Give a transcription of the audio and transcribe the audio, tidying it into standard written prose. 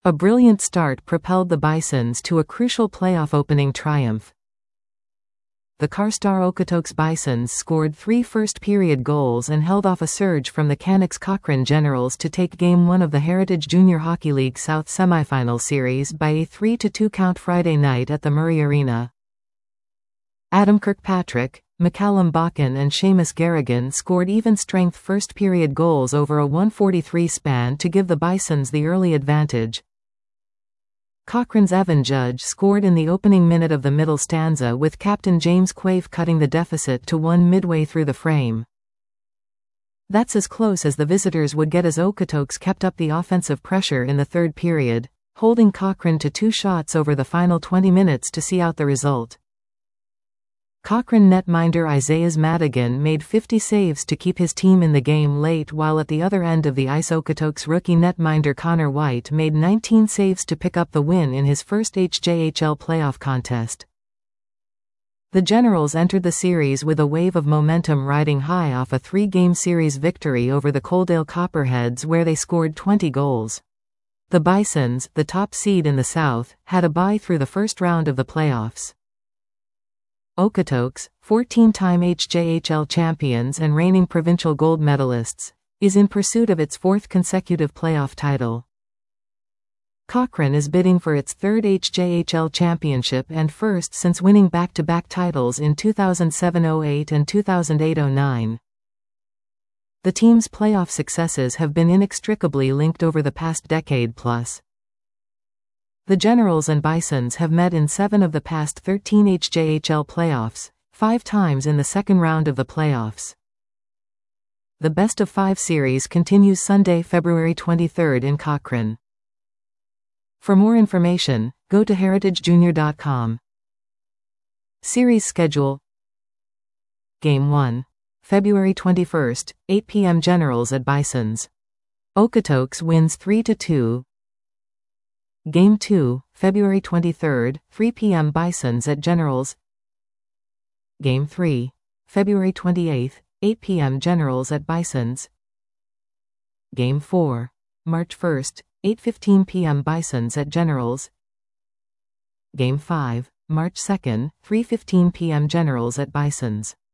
A brilliant start propelled the Bisons to a crucial playoff opening triumph. The Carstar Okotoks Bisons scored 3 first-period goals and held off a surge from the Canucks Cochrane Generals to take Game 1 of the Heritage Junior Hockey League South semifinal series by a 3-2 count Friday night at the Murray Arena. Adam Kirkpatrick, McCallum Bakken and Seamus Garrigan scored even-strength first-period goals over a 1:43 span to give the Bisons the early advantage. Cochrane's Evan Judge scored in the opening minute of the middle stanza, with captain James Quaife cutting the deficit to 1 midway through the frame. That's as close as the visitors would get as Okotoks kept up the offensive pressure in the third period, holding Cochrane to 2 shots over the final 20 minutes to see out the result. Cochrane netminder Isaiah Madigan made 50 saves to keep his team in the game late, while at the other end of the ice Okotoks rookie netminder Connor White made 19 saves to pick up the win in his first HJHL playoff contest. The Generals entered the series with a wave of momentum riding high off a 3-game series victory over the Coaldale Copperheads, where they scored 20 goals. The Bisons, the top seed in the South, had a bye through the first round of the playoffs. Okotoks, 14-time HJHL champions and reigning provincial gold medalists, is in pursuit of its 4th consecutive playoff title. Cochrane is bidding for its 3rd HJHL championship and first since winning back-to-back titles in 2007-08 and 2008-09. The team's playoff successes have been inextricably linked over the past decade plus. The Generals and Bisons have met in 7 of the past 13 HJHL playoffs, 5 times in the second round of the playoffs. The best-of-5 series continues Sunday, February 23 in Cochrane. For more information, go to heritagejunior.com. Series schedule. Game 1. February 21, 8 p.m. Generals at Bisons. Okotoks wins 3-2. Game 2, February 23, 3 p.m. Bisons at Generals. Game 3, February 28, 8 p.m. Generals at Bisons. Game 4, March 1, 8:15 p.m. Bisons at Generals. Game 5, March 2, 3:15 p.m. Generals at Bisons.